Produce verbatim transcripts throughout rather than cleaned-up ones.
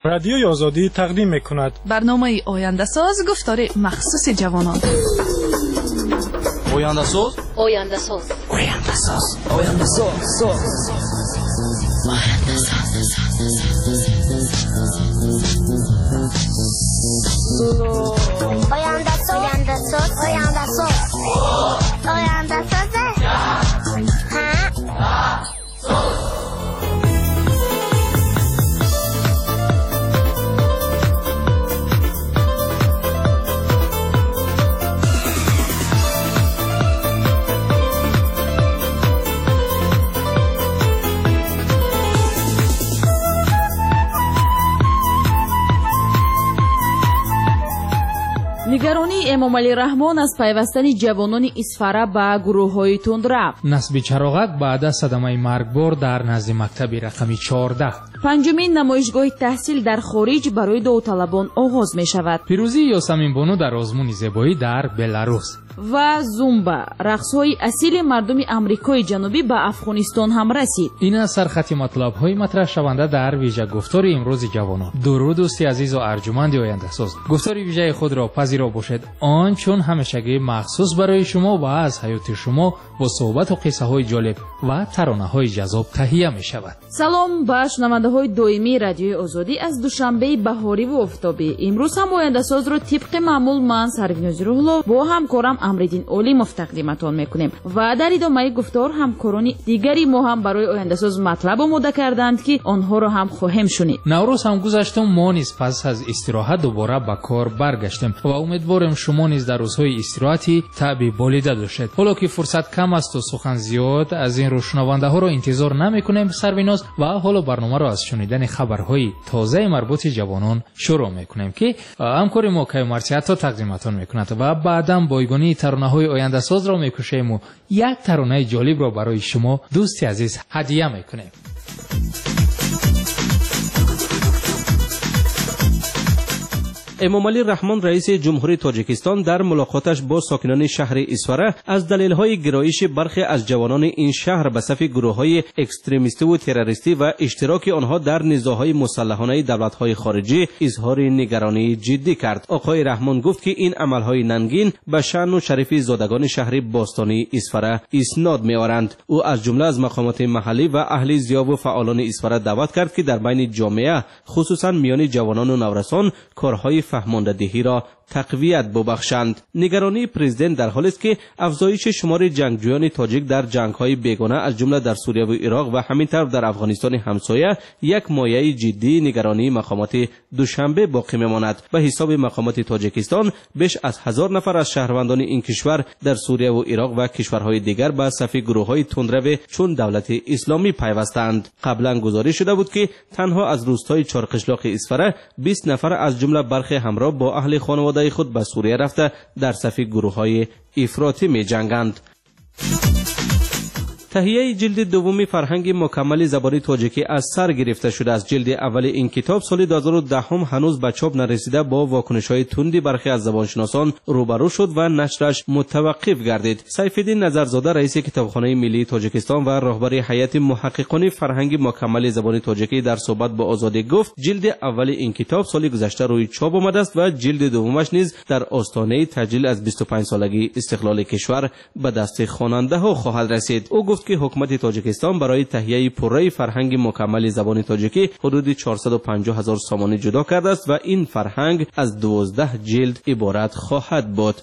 رادیوی آزادی تقدیم می‌کند برنامه آینده ساز گفتار مخصوص جوانان. آینده ساز آینده ساز آینده ساز آینده ساز آینده ساز آینده ساز آینده ساز آینده ساز آینده ساز нигаронии эмомалираҳмон аз пайвастани ҷавонони исфара ба гурӯҳҳои тундра. насби чароғак баъд аз садамаи маргбор дар назди мактаби рақами чордаҳ. панҷумин намоишгоҳи таҳсил дар хориҷ барои довталабон оғоз мешавад. пирӯзии ёсаминбону дар озмуни зебоӣ дар беларус. ва зумба рақсҳои асили мардуми амрикои ҷанубӣ ба афғонистон ҳам расид. ин аз сархати матлабҳои матраҳшаванда дар вижагуфтори имрӯзи ҷавонон. дуруд дӯсти азизу арҷуманди ояндасоз, гуфтори вижаи худро пазиро бошед, он чун ҳамешагӣ махсус барои шумо ва аз ҳаёти шумо бо суҳбату қиссаҳои ҷолиб ва таронаҳои ҷазоб таҳия мешавад. салом ба шунавандаҳои доимии радиои озодӣ аз душанбеи баҳориву офтобӣ. имрӯз ҳам ояндасозро тибқи маъмул ман Сарвинози Рӯҳло бо ҳамкорам Амриддин Олимов тақдиматон мекунем ва дар идомаи гуфтор ҳамкорони дигари мо ҳам барои ояндасоз матлаб омода карданд ки онҳоро ҳам хоҳем шунид. наврӯз ҳам гузаштум, мо низ пас аз истироҳат дубора ба кор баргаштем ва умедворем шумо низ дар рӯзҳои истироҳати таъби болида дошед. ҳоло ки фурсат кам асту сухан зиёд, аз ин рӯ шунавандаҳоро интизор намекунем Сарвиноз ва ҳоло барномаро аз шунидани хабарҳои тозаи марбути ҷавонон шурӯъ мекунем ки ҳамкори мо Каймарсиатто тақдиматон мекунад ва баъдан бойгонии таронаҳои ояндасозро мекушему. як таронаи ҷолибро барои шумо дӯсти азиз ҳадия мекунем. эмомалӣ раҳмон раиси ҷумҳурии тоҷикистон дар мулоқоташ бо сокинони шаҳри исфара аз далелҳои гироиши бархе аз ҷавонони ин шаҳр ба сафи гурӯҳҳои экстремистиву террористӣ ва иштироки онҳо дар низоъҳои мусаллаҳонаи давлатҳои хориҷӣ изҳори нигаронии ҷиддӣ кард. оқои раҳмон гуфт ки ин амалҳои нангин ба шаъну шарифи зодагони шаҳри бостонии исфара иснод меоранд. ӯ аз ҷумла аз мақомоти маҳаллӣ ва аҳли зиёву фаъолони исфара даъват кард ки дар байни ҷомеа хусусан миёни ҷавонону наврасон корҳои фаҳмондадиҳиро тақвият бубахшанд. нигаронии президент дар ҳоле аст ки афзоиши шумори ҷангҷӯёни тоҷик дар ҷангҳои бегона аз ҷумла дар сурияву ироқ ва ҳамин тавр дар афғонистони ҳамсоя як мояи ҷиддии нигаронии мақомоти душанбе боқӣ мемонад. ба ҳисоби мақомоти тоҷикистон беш аз ҳазор нафар аз шаҳрвандони ин кишвар дар сурияву ироқ ва кишварҳои дигар ба сафи гурӯҳҳои тундраве чун давлати исломӣ пайвастанд. қаблан гузориш шуда буд ки танҳо аз рӯстаи чорқишлоқи исфара бист нафар аз ҷумла бархе ҳамроҳ бо аҳли хонаводаи خود به سوریه رفته در صف گروه‌های افراطی می‌جنگند. تهیه جلد دومی فرهنگ مکمل زبان تاجیکی از سر گرفته شده است. جلد اول این کتاب سال دو هزار و ده هم هنوز به چاپ نرسیده با واکنش‌های تندی برخی از زبانشناسان روبرو شد و نشرش متوقف گردید. سیف‌الدین نظرزاده رئیس کتابخانه ملی تاجیکستان و رهبر هیئت محققان فرهنگ مکمل زبان تاجیکی در صحبت با آزادی گفت جلد اول این کتاب سال گذشته روی چاپ آمده است و جلد دومش نیز در آستانه تجلیل از بیست و پنج سالگی استقلال کشور به دست خواننده‌ها خواهد رسید. او گفت که حکومت تاجیکستان برای تهیه پروژه فرهنگ مکمل زبان تاجیکی حدود چهارصد و پنجاه هزار سامانه جدا کرده است و این فرهنگ از دوازده جلد عبارت خواهد بود.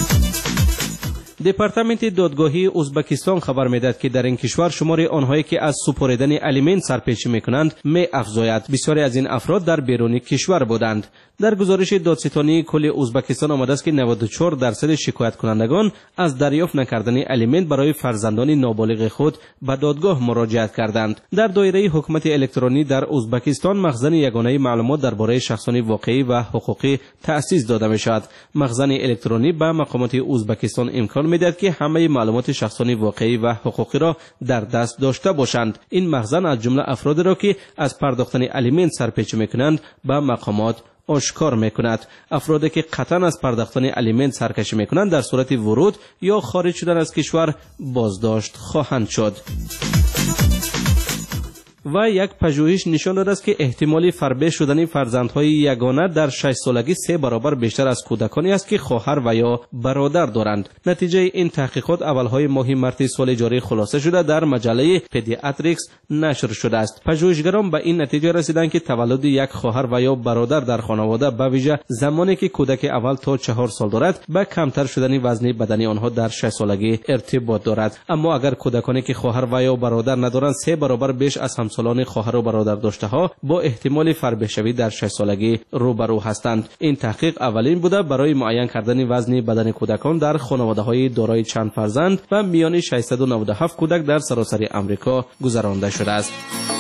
دپارتمنت دادگاهی ازبکستان خبر میدهد که در این کشور شمار آنهایی که از سپردن الیمنت سرپیچی میکنند می افزاید. بسیاری از این افراد در بیرون کشور بودند. در گزارش دادستانی کل ازبکستان آمده است که نود و چهار درصد شکایت کنندگان از دریافت نکردن الیمنت برای فرزندان نابالغ خود به دادگاه مراجعت کردند. در دایره حکومت الکترونی در ازبکستان مخزن یگانه معلومات درباره شخصان واقعی و حقوقی تأسیس داده میشود. مخزن الکترونی به مقامات ازبکستان امکان میدهد که همه معلومات شخصان واقعی و حقوقی را در دست داشته باشند. این مخزن از جمله افرادی را که از پرداختن الیمنت سرپیچی میکنند به مقامات آشکار میکند. افرادی که قطعا از پرداختن الیمنت سرکشی میکنند در صورت ورود یا خارج شدن از کشور بازداشت خواهند شد. و یک پژوهش نشان داده است که احتمال فربه شدن فرزندهای یگانه در شش سالگی سه برابر بیشتر از کودکانی است که خواهر و یا برادر دارند. نتیجه این تحقیقات اولهای ماه مارس سال جاری خلاصه شده در مجله پدیاتریکس نشر شده است. پژوهشگران به این نتیجه رسیدند که تولد یک خواهر و یا برادر در خانواده به ویژه زمانی که کودک اول تا چهار سال دارد به کمتر شدن وزن بدنی آنها در شش سالگی ارتباط دارد. اما اگر کودکانی که خواهر و یا برادر ندارند سه برابر بیش از همسالان خواهر و برادر داشته ها با احتمال فربه شوی در شش سالگی روبرو هستند. این تحقیق اولین بوده برای معین کردن وزن بدن کودکان در خانواده‌های دارای چند فرزند و میان ششصد و نود و هفت کودک در سراسر آمریکا گذرانده شده است.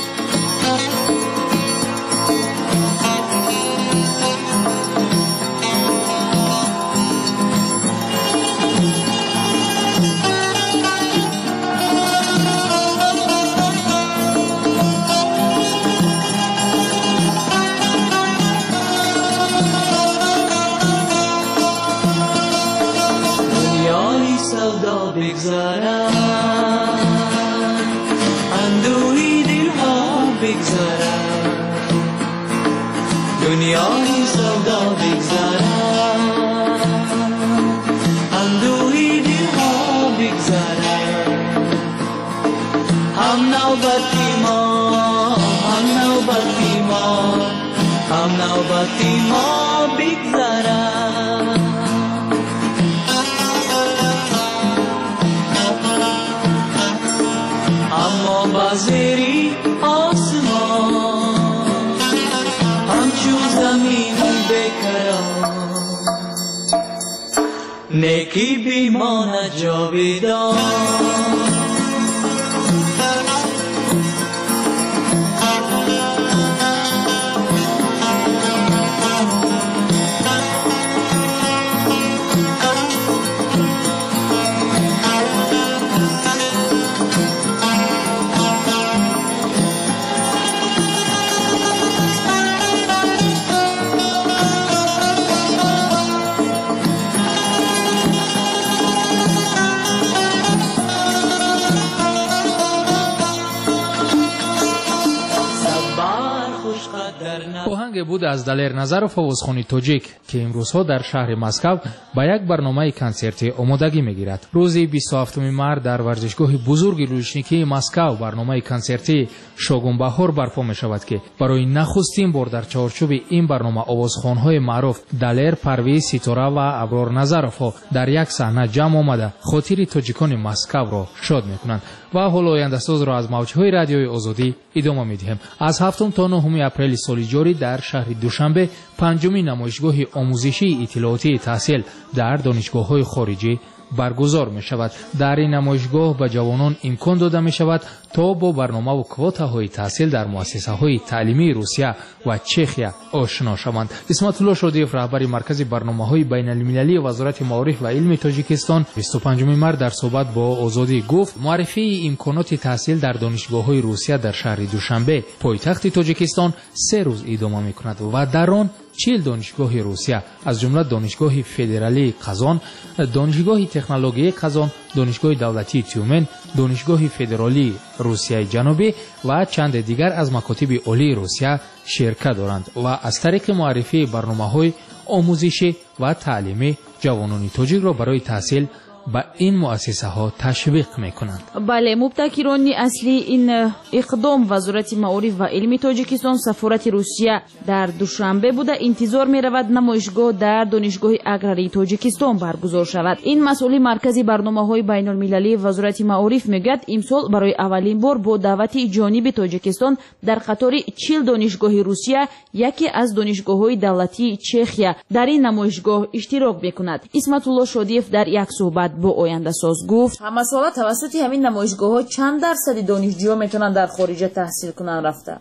دنیای سودا بگذرد اندوهی دلها بگذرد هم نوبتی ما هم نوبتی ما هم نوبتی ما بگذرد اما بازری آسمان زمین بکران نیکی بیماند جاویدان آهنگ بود از دلیر نظرов آوازخوانی توجیک که امروزها در شهر مسکو با یک برنامه کنسرتی آمادگی میگیرد. روز بیست و هفتم مارس در ورزشگاه بزرگ لوژنیکی مسکو برنامه کنسرتی شوگون بهار برپا می شود که برای نخستین بار در چارچوب این برنامه آوازخوان‌های معروف دلیر، پرویز، سیتورا و ابرار نظرов در یک صحنه جمع آمده خاطر توجیکان مسکو را شاد میکنند. و حالا آینده ساز را از موج‌های رادیوی آزادی ادامه می‌دهیم. از هفتم تا نهم اپریل سال جاری در شهر دوشنبه پنجمین نمایشگاه آموزشی اطلاعاتی تحصیل در دانشگاه‌های خارجی برگزار می شود. در این نمایشگاه به جوانان امکان داده می شود تا با برنامه و کوتاهای تحصیل در مؤسسه های تعلیمی روسیه و چخیا آشنا شوند. اسمت الله شادیف رهبر مرکز برنامه های بین المللی وزارت معارف و علم تاجیکستان بیست و پنجم مارس در صحبت با آزادی گفت معرفی امکانات تحصیل در دانشگاه های روسیه در شهر دوشنبه پایتخت تاجیکستان سه روز ادامه می کند و در آن چهل دانشگاه روسیه از جمله دانشگاه فدرالی قزان، دانشگاه تکنولوژی قزان، دانشگاه دولتی تیومن، دانشگاه فدرالی روسیه جنوبی و چند دیگر از مکاتب عالی روسیه شرکت دارند و از طریق معرفی برنامه‌های آموزشی و تعلیمی جوانان تاجیک را برای تحصیل با این مؤسسه ها تشویق میکنند. بله، مبتکران اصلی این اقدام وزارت معارف و علم تاجیکستان سفارت روسیه در دوشنبه بوده انتظار میرود نمایشگاه در دانشگاه اگراری تاجیکستان برگزار شود. این مسئول مرکزی برنامه‌های بین المللی وزارت معارف میگوید امسال برای اولین بار با دعوت جانب تاجیکستان در قطار چهل دانشگاه روسیه یکی از دانشگاه‌های دولتی چخیا در این نمایشگاه اشتراک میکند. اسمت الله شادیف در یک صحبت با آینده ساز گفت همه ساله توسط همین نمایشگاه ها چند درصد دانشجوها میتونن در خارج تحصیل کنن رفته؟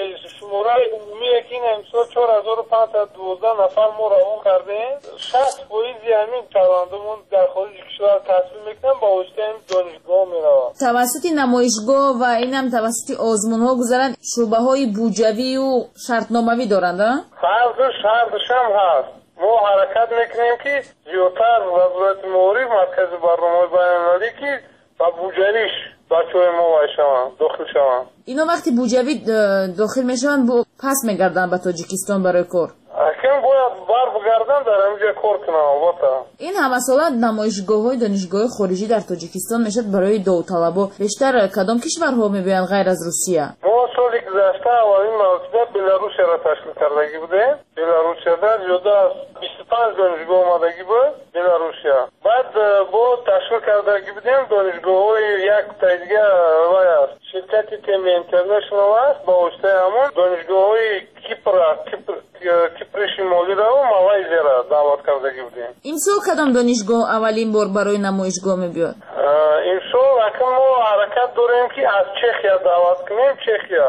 شماره عمومی که این امسال چهار هزار و پانصد و دوازده نفر ما را اون کردیم. شصت فیصد همین شهروندان در خارج کشور تحصیل میکنن با واسطه این دانشگاه میروند. توسط نمایشگاه و اینم توسط آزمون ها گذرن شعبه های بودجوی و شرطنامه‌ای دارند. فرضش شرطش هم هست. ما حرکت میکنیم که زیادتر وزارت معارف مرکز برنامه بین المللی که و بودجه‌اش بچه‌های ما وای شوند داخل شوند. اینا وقتی بوجوی داخل میشن با پس میگردن به تاجیکستان برای کار. اکنون باید بر بگردن در همینجا کار کنم البته. این همه ساله نمایشگاه‌های دانشگاه خارجی در تاجیکستان میشد برای داوطلبا. بیشتر کدام کشورها میبینن غیر از روسیه؟ ما سالی گذشته اولین مرتبه بلاروس را تشکیل کردگی بودیم. بلاروسیا در جدا از بیست و پنج دانشگاه آمدگی بود بلاروسیا. بعد با تشکیل کردگی بودیم دانشگاه‌های یک تاییدیه وای است. شرکت تیم اینترنشنال است با واسطه همون دانشگاه‌های کیپر کیپر کیپر شمالی را و مالایزیا را دعوت کردگی بودیم. این سال کدام دانشگاه اولین بار برای نمایشگاه میبیاد؟ این سال اکنون ما حرکت داریم که از چخیا دعوت کنیم. چخیا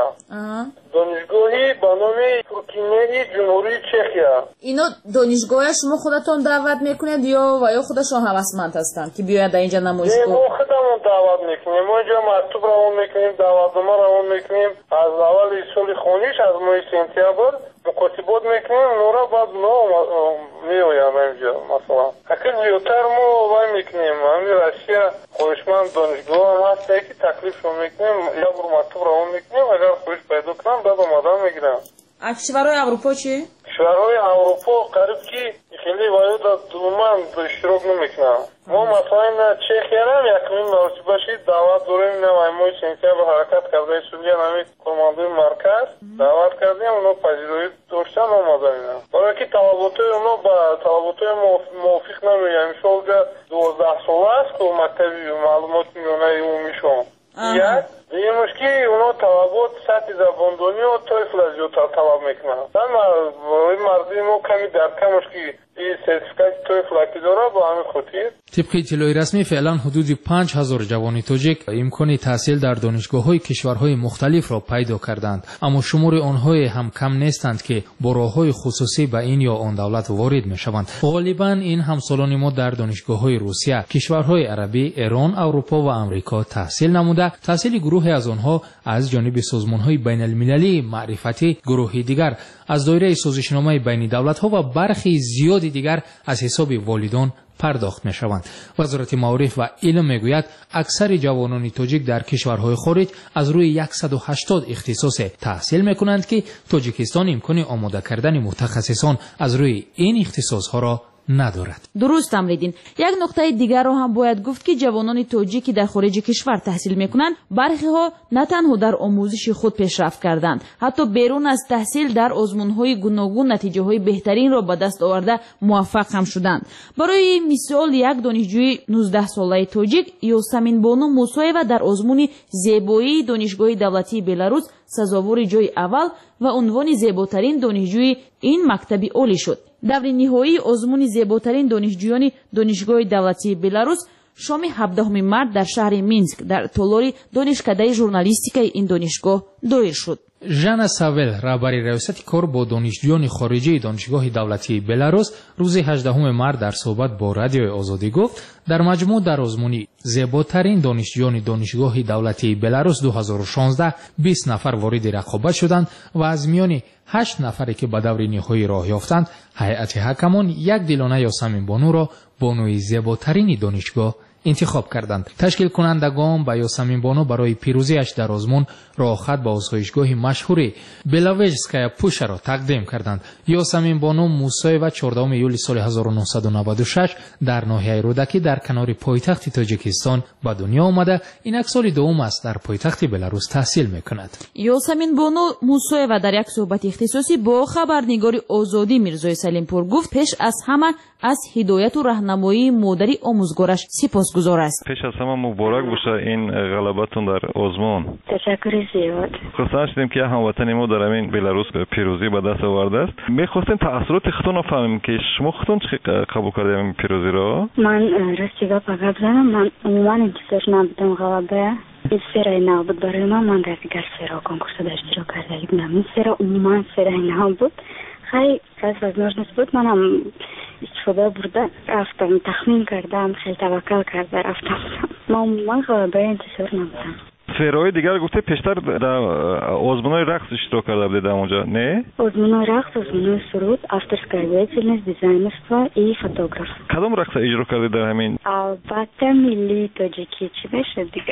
دانشگاهی با نام ترکیه جمهوری چخیا. اینا دانشگاه شما خودتون دعوت میکنید یا و یا خودشون هوسمند هستند که بیاید اینجا نمایشگاه؟ ما خودمون دعوت میکنیم. ما اینجا مکتوب روان میکنیم، دعوتنامه روان میکنیم. از اول سال خونیش از ماه سپتامبر مکاتبات میکنیم. نورا بعد نو میویم اینجا مثلا. اگر زیادتر ما وای میکنیم. همین روسیه خواهشمند دانشگاه هم هست که تکلیف رو میکنیم. یا برو مکتوب روان میکنیم. اگر خواهش پیدا کنم بعد آمدن میگیرم. کشورهای اروپا چی؟ کشورهای اروپا قریب که خیلی وارد دومن اشتراک نمیکنم. ما مثلا چخیا هم یکمین مرتبه شید دعوت داریم. نه ماه سپتامبر حرکت کرده سوریه نمی کماندوی مرکز دعوت کردیم. اونا پذیرایی داشتن آمدن. برای که طلباتای اونا با طلباتای موافق نمیگن. میشه دوازده ساله است که مکتبی معلومات میونه عمومی شون. یک دیگه مشکی اونا طلبات سطح زباندانی و تویفل از زیادتر طلب میکنن. من مردی ما کمی در کمش که این سرتیفیکات تویفل اکی داره با همین خطیر. طبق اطلاع رسمی فعلا حدود پنج هزار جوان تاجیک امکان تحصیل در دانشگاه‌های کشورهای مختلف را پیدا کردند، اما شمار آنها هم کم نیستند که با راه‌های خصوصی به این یا آن دولت وارد می‌شوند. غالباً این همسالان ما در دانشگاه‌های روسیه، کشورهای عربی، ایران، اروپا و آمریکا تحصیل نموده. تحصیل گروهی از آنها از جانب سازمان‌های بین‌المللی معرفتی، گروهی دیگر از دایره سازشنامه بین دولت‌ها و برخی زیاد دیگر از حساب والدان پرداخت می شوند. وزارت معارف و علم می گوید اکثر جوانان تاجیک در کشورهای خارج از روی صد و هشتاد اختصاص تحصیل می کنند که تاجیکستان امکان آماده کردن متخصصان از روی این اختصاص ها را ندارد. درست امریدین. یک نکته دیگر را هم باید گفت که جوانان تاجیکی در خارج کشور تحصیل میکنند برخی ها نه تنها در آموزش خود پیشرفت کردند، حتی بیرون از تحصیل در آزمون‌های گوناگون نتیجه های بهترین را به دست آورده موفق هم شدند. برای مثال یک دانشجوی نوزده ساله تاجیک یاسمین بانو موسایوا در آزمون زیبایی دانشگاه دولتی بلاروس سزاوار جای اول و عنوان زیباترین دانشجوی این مکتب عالی شد. در نهایی آزمون زیباترین دانشجویان دانشگاه دولتی بلاروس شام هفدهم مارس در شهر مینسک در تالار دانشکده ژورنالیستیک این دانشگاه دایر شد. ژانا ساول رهبری ریاست کار با دانشجویان خارجی دانشگاه دولتی بلاروس روز هجدهم مارس در صحبت با رادیو آزادی گفت در مجموع در آزمون زیباترین دانشجویان دانشگاه دولتی بلاروس دو هزار و شانزده بیست نفر وارد رقابت شدند و از میان هشت نفری که به دور نهایی راه یافتند هیئت حکمان یک دلانه یاسمین بانو را بانوی زیباترین دانشگاه انتخاب کردند. تشکیل کنندگان با یاسمین بانو برای پیروزیش در آزمون راهخط به آزمایشگاه مشهور بلاویجسکایا پوشا را تقدیم کردند. یاسمین بانو موسایوا چهاردهم ایول سال هزار و نهصد و نود و شش در ناحیه رودکی در کنار پایتخت تاجیکستان به دنیا آمده. اینک سال دوم است در پایتخت بلاروس تحصیل میکند. یاسمین بانو موسایوا در یک صحبت اختصاصی با خبرنگار آزادی میرزای سلیمپور گفت پیش از همه از هدایت و راهنمایی مادری آموزگارش سپاسگزار است. پیش از همه مبارک باشه این غلبتون در آزمون. تشکر زیاد. خوشحال شدیم که هموطن ما در این بلاروس پیروزی به دست آورده است. می‌خواستیم تأثیرات خودتون رو فهمیم که شما خودتون چه قبول کردید این پیروزی رو؟ من راستی گپ گفتم من عموما انتظار نبودم غلبه. این سرای نو بود برای من. من در دیگر سرا کنکورس اشتراک کرده بودم. این سرا عموما سرای نو بود. خیلی از возможность بود منم استفاده برده رفتم تخمین کردم خیلی توکل کرده رفتم. ما من غلبه انتظار نبودم. سرای دیگر گفته پیشتر در آزمون‌های رقص اشتراک کرده بودید اونجا نه؟ آزمون‌های رقص، آزمون‌های سرود، авторская деятельность, дизайнерство и фотограф. کدام رقص اجرا کردید در همین؟ البته ملی تاجیکی چی بشه دیگر.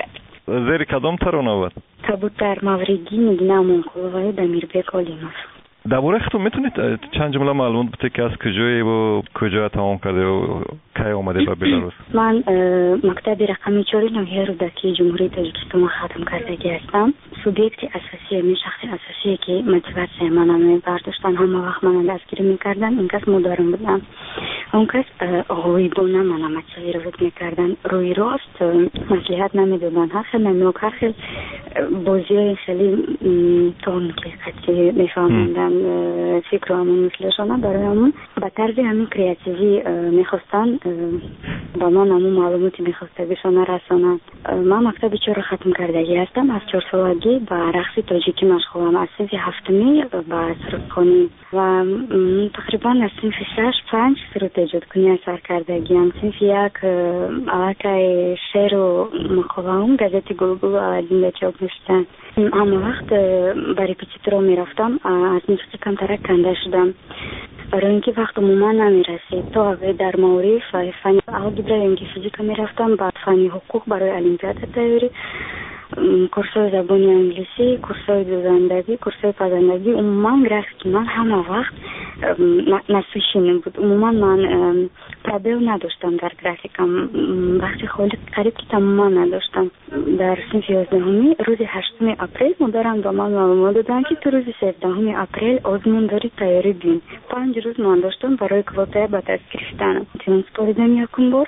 زیر کدام ترانه بود؟ کبوتر ماوریگی میگنم منقلوهای دمیربک اولیموف. درباره خودتون میتونید چند جمله معلومات بدید که از کجایی و کجا تمام کرده و کی آمده به بلاروس؟ من مکتب رقمی چهار نوحه رودکی جمهوری تاجیکستان ختم کردگی هستم. سوبیکت اساسی می شخص اساسی که موتیواسیون منو برداشتن همه وقت منو دستگیر میکردن این کس مدارم بودم. اون کس آقای بونه منو متشویر میکردن روی راست مصلحت نمیدادن. هر خیلی نمیوک هر خیلی بازی خیلی تون که کسی میفهمندن فکر همون مثلشانه برای همون به طرز همین کریاتیوی میخواستن با من همون معلوماتی میخواسته بشانه رسانن. من مکتب چهار ختم کردگی هستم. از چهار سالگی با رقص تاجیکی مشغولم. از سنف هفتمی با سرودخوانی و تقریبا از سنف شش پنج سرود ایجاد کنی اثر کردگی هم. سنف یک علاقه شعر و مقاله هم گازت گلگل اولین به چاپ میشتن. همه وقت برای پیچیترو میرفتم از موسیقی کمترک کنده شدم برای اینکه وقت عموما نمیرسید. تا در معارف فن الگبرا یا فیزیک میرفتم. بعد فن حقوق برای المپیاد تیاری، کورسای زبان انگلیسی، کورسای دوزندگی، کورسای پزندگی. عموما گرافیک من همه وقت نسوشینم بود. عموما من پرابل نداشتم در گرافیکم. وقتی خالی قریب که تماما نداشتم. در سنف یازدهمی روز هشتم اپریل مدرم به من معلومات دادن که تو روز سیزدهم اپریل آزمون داری تیاری بین. پنج روز من داشتم برای کوتاه به دست گرفتن. امتحان سپاریدم یکم بار.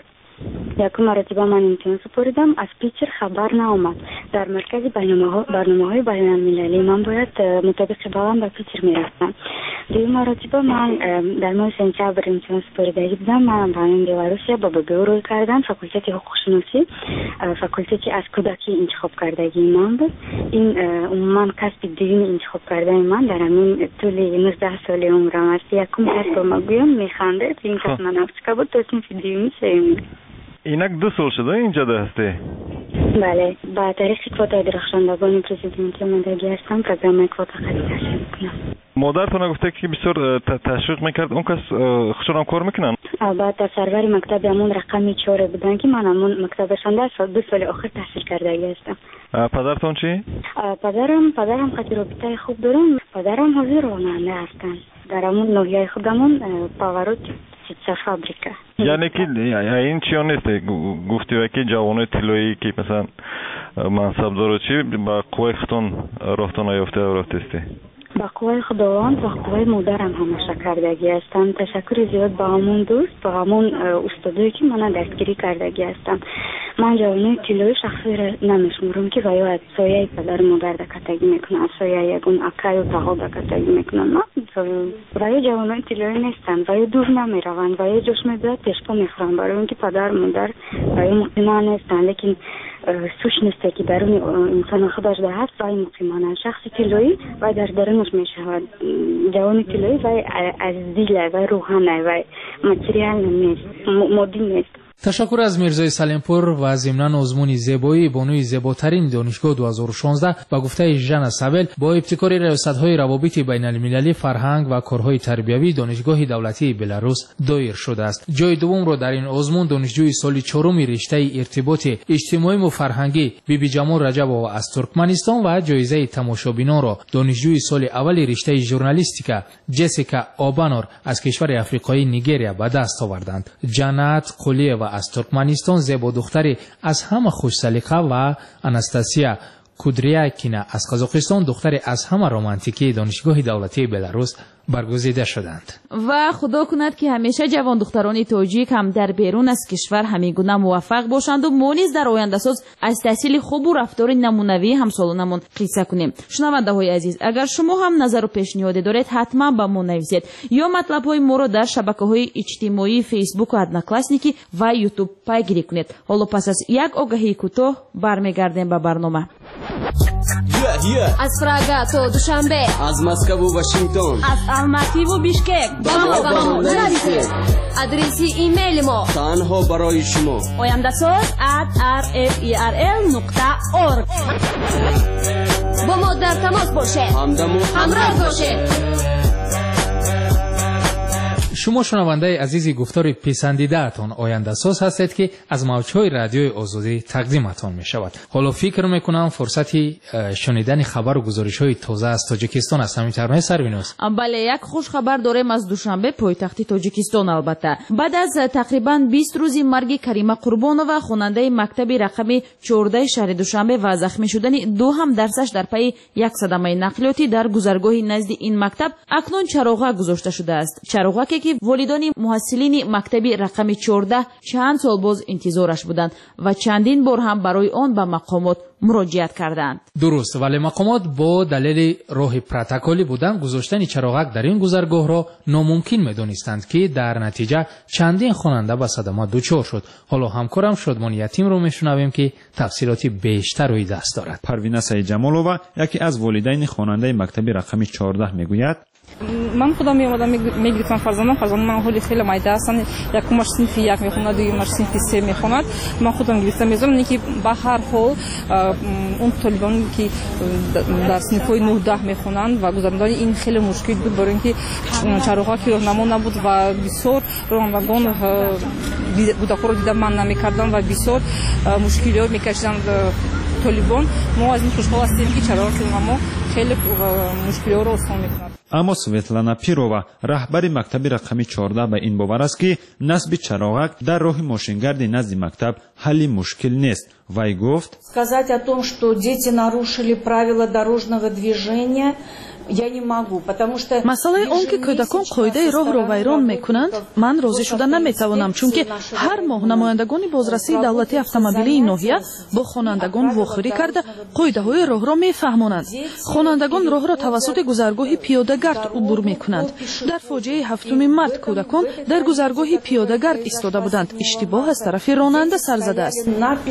یکم مرتبه من امتحان سپاریدم. از پیچر خبر نامد. در مرکز برنامه‌های بین المللی من باید مطابق بلند به پیچر میرفتم. دیگه مرتبه من در ماه سپتامبر امتحان سپاریدگی بودم. من برای بلاروسیا با ببیو روی کردن. فاکولته حقوق شناسی، فاکولته از کودکی انتخاب کردگی من بود. این عموما کسب دیگه انتخاب کرده من در همین طول نوزده سال عمرم است. یکم کس با مگویم میخنده این کس من افسکه بود تا سنف دیگه سیمی. اینک دو سال شده اینجا ده هسته؟ بله، با تاریخ کواتا درخشندگان پرزیدنتی آمادگی هستم. پروگرام کواتا خیلی تحصیل میکنم. مادرتان گفته که بسیار تشویق میکرد. اون کس خودشون هم کار میکنن؟ بعد در سرور مکتب همون رقمی چهار بودن که من همون مکتبشان در سال دو سال آخر تحصیل کردگی هستم. پدرتان چی؟ پدرم پدرم خیلی رابطه خوب دارم. پدرم حاضر راننده هستن. در همون نوحه خودمون پاوروت سیتسا فابریکا. یعنی که این چیان نیست گفتی و که جوانای طلایی که مثلا منصب داره چی با قوی خودتون راهتون نیافته و رفتستی؟ با قوی خداوند و قوی مادرم همشه کردگی هستم. تشکر زیاد با همون دوست با همون استادایی که من دستگیری کردگی هستم. من جوانای طلایی شخصی را نمیشمورم که ویا از سایه پدر مادر دکتگی میکنن، از سایه یکون اکای و تاقا دکتگی میکنن. نه ویا جوانای طلایی نیستن. ویا دور نمیروند. ویا جوش میداد تشپا میخورن برای اینکه پدر مادر ویا مقیمان نیستن. لیکن سوش نیسته که درون انسان خودش ده هست وای مقیمانه. شخص طلایی وای در درونش میشود. جوان طلایی وای از دیله وای روحانه وای ماتریال نیست، مادی نیست. تشکر از میرزای سلیمپور و ضمناً آزمون زیبایی بانوی زیباترین دانشگاه دو هزار و شانزده با گفته ژان سابل با ابتکار ریاست‌های روابط بین المللی فرهنگ و کارهای تربیوی دانشگاه دولتی بلاروس دایر شده است. جای دوم را در این آزمون دانشجوی سال چهارم رشته ارتباط اجتماعی و فرهنگی بیبی جمال رجبова از ترکمنستان و جایزه تماشابینان را دانشجوی سال اول رشته ژورنالیستیکا جسیکا آبانور از کشور آفریقایی نیگریا به دست آوردند. جنت قلیه از ترکمنستان زیبا دختری از همه خوش سلیقه و آناستاسیا کودریاکینا از قزاقستان دختری از همه رمانتیکی دانشگاه دولتی بلاروس برگزیده شدند. و خدا کند که همیشه جوان دختران تاجیک هم در بیرون از کشور همیگونه موفق باشند و ما نیز در آینده ساز از تحصیل خوب و رفتار نمونوی همسالانمون قصه کنیم. شنونده های عزیز، اگر شما هم نظر و پیشنهاد دارید حتما با ما نویسید یا مطلب های ما را در شبکه های اجتماعی فیسبوک و ادناکلاسنیکی و یوتیوب پیگیری کنید. حالا پس از یک آگهی کوتاه برمیگردیم به برنامه. Yeah, yeah. از پراگا تا دوشنبه، از مسکو و واشنگتن، از الماتی و بیشکک. با ما با ما نویسید. ادرسی ایمیل ما تنها برای شما oyandasaz at r f e r l نقطه org. با ما در تماس باشید. همدم و همراه باشید. شما شنونده عزیزی گفتار پسندیده اتان آینده ساز هستید که از موجهای رادیوی آزادی تقدیمتان می شود. حالا فکر میکنم فرصتی شنیدن خبر و گزارش های تازه از تاجیکستان است. همینطور سروینوس؟ بله، یک خوش خبر داریم از دوشنبه پایتخت تاجیکستان. البته بعد از تقریبا بیست روزی مرگ کریمه قربانова خواننده مکتب رقم چهارده شهر دوشنبه و زخمی شدن دو هم درسش در پی یک صدمه نقلیاتی در گذرگاه نزد این مکتب اکنون چراغک گذاشته شده است. چراغکی که والدان محصلین مکتب رقم چهارده چند سال باز انتظارش بودند و چندین بار هم برای آن به مقامات مراجعت کردند. درست، ولی مقامات با دلیل راه پروتکلی بودن گذاشتن چراغک در این گذرگاه را ناممکن می‌دانستند که در نتیجه چندین خواننده به صدمات دچار شد. حالا همکارم شادمان یتیم رو میشنویم که تفصیلاتی بیشتر روی دست دارد. پروینه سیدجمالووا یکی از والدین خواننده مکتب رقم چهارده میگوید: من خودم میومدم میگرفتم فرزندم فرزندم من حالی خیلی مایده هستن، یکمش صنف یک میخوند دویمش صنف سه میخوند. من خودم گرفتم میذارم اینکه به هر حال اون طالبانی که در صنف‌های نه ده میخونند و گذراندن این خیلی مشکل بود، برای اینکه چراغکی راهنما نبود و بسیار رانندگان بوداخو رو دیدم من نمیکردم و بسیار مشکلات میکشیدند طالبان. ما از این خوشحال هستیم که چراغ راهنما خیلی مشکلات رو آسان میکند. اما سویتلانا پیرووا رهبر مکتب رقم چهارده به این باور است که نصب چراغک در راه ماشینگرد نزد مکتب حل مشکل نیست. وی گفت: сказать о том, что дети нарушили правила дорожного движения я не могу, потому что مسئله اون که کودکان قاعده راه را ویران میکنند من راضی شدن نمیتوانم، چون که هر ماه نمایندگان بازرسی دولتی اتومبیلی ناحیه با خوانندگان واخوری کرده قاعده های راه را میفهمانند. خوانندگان راه را توسط گذرگاه پیاده‌گرد عبور میکنند. در فاجعه هفتم مارت کودکان در گذرگاه پیاده‌گرد ایستاده بودند. اشتباه از طرف راننده سر زده است.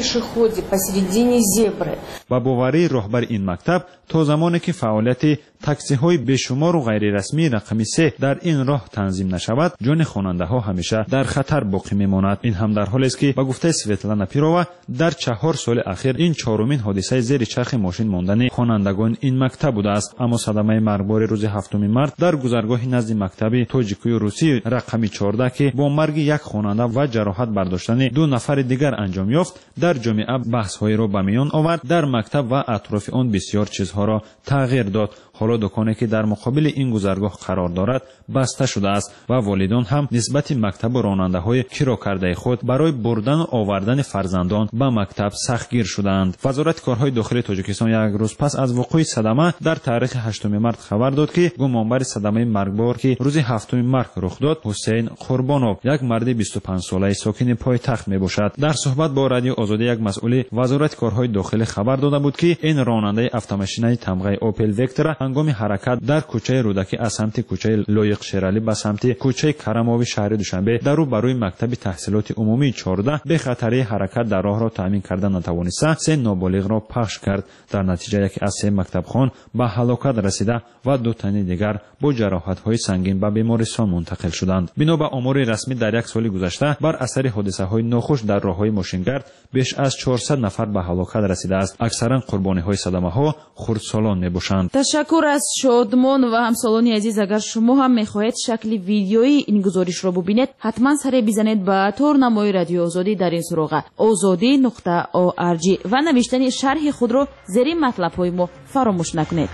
با باوری رهبر این مکتب تا زمانی که فعالیت تاکسی های بیشمار و غیر رسمی رقم سه در این راه تنظیم نشود، جان خواننده ها همیشه در خطر باقی میماند. این هم در حالی است که با گفته سویتلانا پیرووا در چهار سال اخیر این چهارمین حادثه زیر چرخ ماشین ماندن خوانندگان این مکتب بوده است. اما صدمه مرگبار روز هفتم مارت در گذرگاه نزد مکتب تاجیکی روسی رقم چهارده که با مرگ یک خواننده و جراحت برداشتن دو نفر دیگر انجام یافت، در جامعه بحث های را به میان آورد. در مکتب و اطراف آن بسیار چیزها را تغییر داد. حالا دکانی که در مقابل این گذرگاه قرار دارد بسته شده است و والدان هم نسبت مکتب و راننده های کرا کرده خود برای بردن و آوردن فرزندان به مکتب سختگیر شدند. وزارت کارهای داخلی تاجیکستان یک روز پس از وقوع صدمه در تاریخ هشتم مارت خبر داد که گمانبر صدمه مرگبار که روز هفتم مارت رخ داد حسین قربانوف یک مرد بیست و پنج ساله ساکن پایتخت میباشد. در صحبت با رادیو آزادی یک مسئول وزارت کارهای داخلی خبر داده بود که این راننده اتومبیل تمغه اوپل وکتور هنگام حرکت در کوچه رودکی از سمت کوچه لایق شیرالی به سمت کوچه کرم‌آبی شهر دوشنبه در رو برای مکتب تحصیلات عمومی چهارده به خطر حرکت در راه را تامین کردن نتوانسته سه نابالغ را پخش کرد. در نتیجه یکی از سه مکتب خان به هلاکت رسیده و دو تن دیگر با جراحت‌های سنگین به بیمارستان منتقل شدند. بنا به آمار رسمی در یک سال گذشته بر اثر حادثه‌های ناخوش در راه‌های ماشینگرد بیش از چهارصد نفر به هلاکت رسیده است. اکثرا قربانی‌های صدمه‌ها خردسالان میباشند. تشکر از شادمان و همسالانی عزیز. اگر شما هم میخواهید شکل ویدیویی این گزارش را ببینید حتما سر بزنید به تورنمای رادیو آزادی در این سراغ آزادی نقطه او ار جی و نوشتن شرح خود را زیر مطلب های ما فراموش نکنید.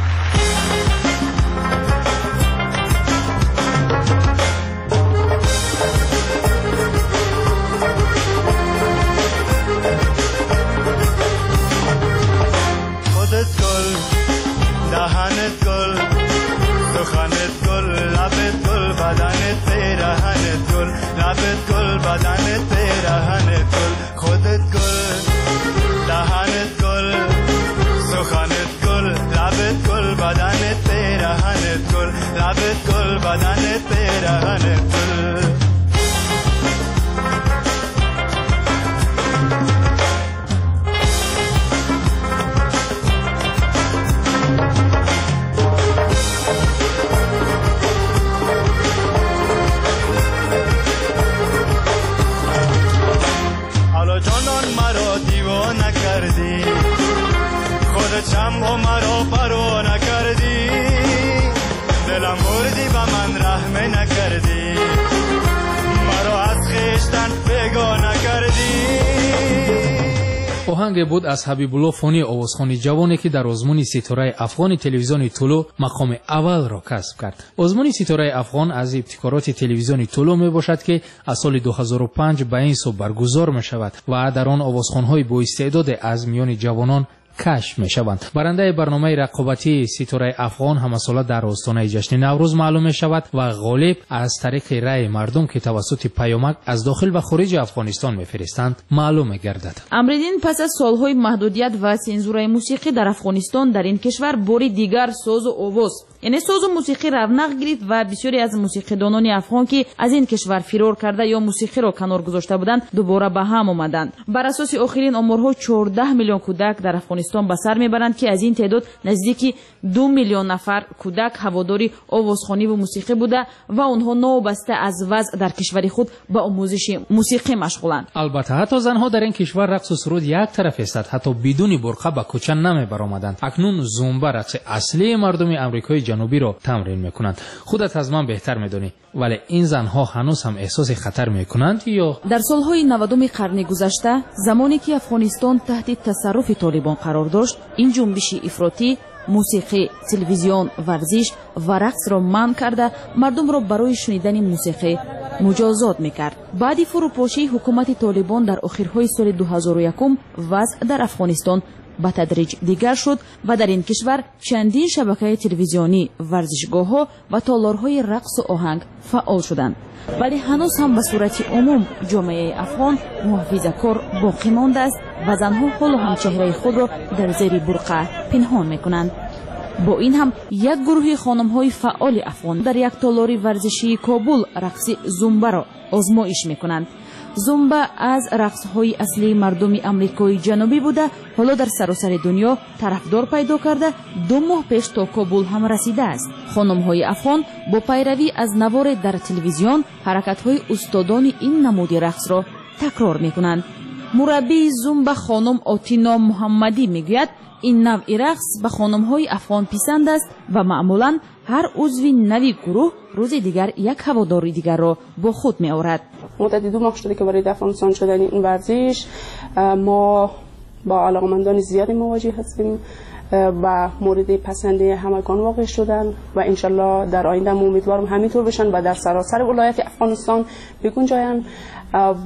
چم و مرا فرو نکردی، دلم بردی و من رحم نکردی. оҳанге буд аз ҳабибулло фони овозхони ҷавоне ки дар озмуни ситораи афғони телевизиони тулу мақоми аввалро касб кард. озмуни ситораи афғон аз ибтикороти телевизиони тулу мебошад ки аз соли ду ҳазору панҷ ба ин су баргузор мешавад ва дар он овозхонҳои боистеъдоде аз миёни ҷавонон кашф мешаванд. барандаи барномаи рақобатии ситораи афғон ҳамасола дар остонаи ҷашни наврӯз маълум мешавад ва ғолиб аз тариқи раъи мардум ки тавассути паёмак аз дохил ва хориҷи афғонистон мефиристанд маълум мегардад. амридин пас аз солҳои маҳдудият ва сензураи мусиқӣ дар афғонистон дар ин кишвар бори дигар созу овоз яъне созу мусиқӣ равнақ гирифт ва бисёре аз мусиқидонони афғон ки аз ин кишвар фирор карда ё мусиқиро канор гузошта буданд дубора ба ҳам омаданд. бар асоси охирин оморҳо чордаҳ миллион кӯдак дар афғонистон ба сар мебаранд ки аз ин теъдод наздики ду миллион нафар кӯдак ҳаводори овозхониву мусиқӣ буда ва онҳо новобаста аз вазъ дар кишвари худ ба омӯзиши мусиқӣ машғуланд. албатта ҳатто занҳо дар ин кишвар рақсу суруд як тараф истад, ҳатто бидуни бурқа ба кӯча намебаромаданд. акнун зумба рақси аслии мардуми амрикои ҷанубиро тамрин мекунанд. худат аз ман беҳтар медонӣ, вале ин занҳо ҳанӯз ҳам эҳсоси хатар мекунанд ё? дар солҳои навадуми қарни гузашта замоне ки афғонистон таҳти тасарруфи толибон қарор дошт, ин ҷунбиши ифротӣ мусиқӣ, телевизион, варзиш ва рақсро манъ карда мардумро барои шунидани мусиқӣ муҷозот мекард. баъди фурӯпошии ҳукумати толибон дар охирҳои соли ду ҳазору якум вазъ дар афғонистон ба тадриҷ дигар шуд ва дар ин кишвар чандин шабакаи телевизионӣ, варзишгоҳҳо ва толорҳои рақсу оҳанг фаъол шуданд. вале ҳанӯз ҳам ба сурати умум ҷомеаи афғон муҳофизакор боқӣ мондааст ва занҳо ҳоло ҳам чеҳраи худро дар зери бурқа пинҳон мекунанд. бо ин ҳам як гурӯҳи хонумҳои фаъоли афғон дар як толори варзишии кобул рақси зумбаро озмоиш мекунанд. зумба аз рақсҳои аслии мардуми амрикои ҷанубӣ буда ҳоло дар саросари дунё тарафдор пайдо карда ду моҳ пеш то кобул ҳам расидааст. хонумҳои афғон бо пайравӣ аз наворе дар телевизион ҳаракатҳои устодони ин намуди рақсро такрор мекунанд. мураббии зумба хонум отино муҳаммадӣ мегӯяд, ин навъи рақс ба хонумҳои афғон писанд аст ва маъмулан ҳар узви нави гурӯҳ рӯзи дигар як ҳаводори дигарро бо худ меорад. مدت دو ماه شده که برای افغانستان شدن این ورزش ما با علاقمندان زیادی مواجه هستیم و مورد پسندی همگان واقع شدن و انشالله در آینده امیدوارم همینطور بشن و در سراسر ولایت افغانستان بگنجاین و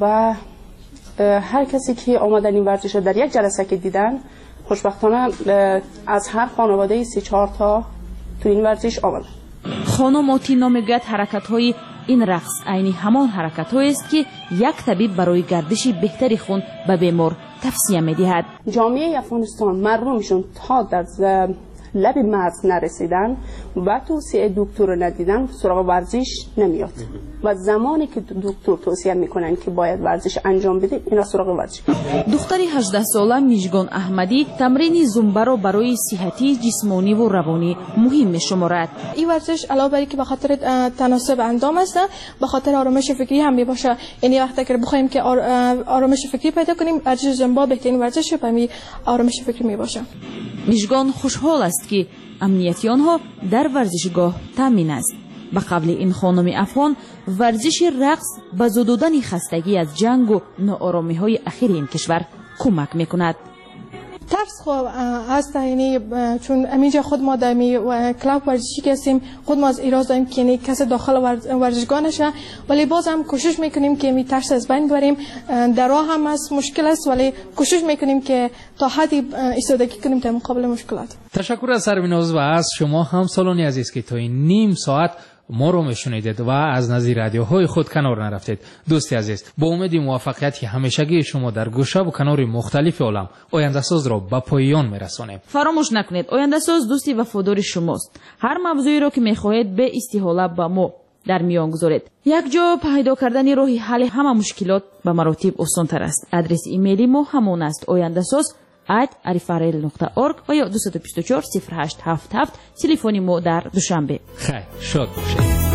هر کسی که آمدن این ورزش رو در یک جلسه که دیدن خوشبختانه از هر خانواده سه چهار تا تو این ورزش آمدن. خانم آتینا میگوید حرکت‌های این رقص عینی همان حرکت‌هایی است که یک طبیب برای گردش بهتری خون به بیمار توصیه می‌دهد. جامعه افغانستان مردمشون تا در لب مرز نرسیدن و توصیه دکتر ندیدن سراغ ورزش نمیاد و زمانی که دکتر توصیه میکنن که باید ورزش انجام بده اینا سراغ ورزش. دختری هجده ساله میژگان احمدی تمرین زومبا را برای صحتی جسمانی و روانی مهم میشمارد. این ورزش علاوه بر اینکه به خاطر تناسب اندام است به خاطر آرامش فکری هم میباشه. یعنی وقتی که بخوایم که آرامش فکری پیدا کنیم ورزش زومبا بهترین ورزش برای آرامش فکری میباشه. میژگان خوشحال است که امنیتی آنها در ورزشگاه تامین است. به قبل این خانم افغان ورزش رقص به زدودن خستگی از جنگ و ناآرامی های اخیر این کشور کمک میکند. ترس خو هست، یعنی چون همینجا خود ما در می کلاب ورزشی که هستیم خود ما از ایراز داریم که یعنی کسی داخل ورزشگاه نشه، ولی باز هم کوشش میکنیم که می ترس از بین ببریم. در راه هم از مشکل است ولی کوشش میکنیم که تا حدی ایستادگی کنیم در مقابل مشکلات. تشکر از سربیناز و از شما همسالانی عزیز که تا این نیم ساعت ما رو میشنیدید و از نظیر رادیوهای خود کنار نرفتید. دوستی عزیز، با امید موفقیت همیشگی شما در گوشه و کنار مختلف عالم آینده ساز را به پایان میرسانیم. فراموش نکنید آینده ساز دوستی وفادار شماست. هر موضوعی را که میخواهید به استحاله با ما در میان گذارید. یک جا پیدا کردن راه حل همه مشکلات به مراتب آسان‌تر است. آدرس ایمیلی ما همون است آینده ساز ات arifarel نقطه org و یا دو بیست و چهار صفر هشت هفت هفت تلفن ما در دوشنبه. خیر، شاد باشید.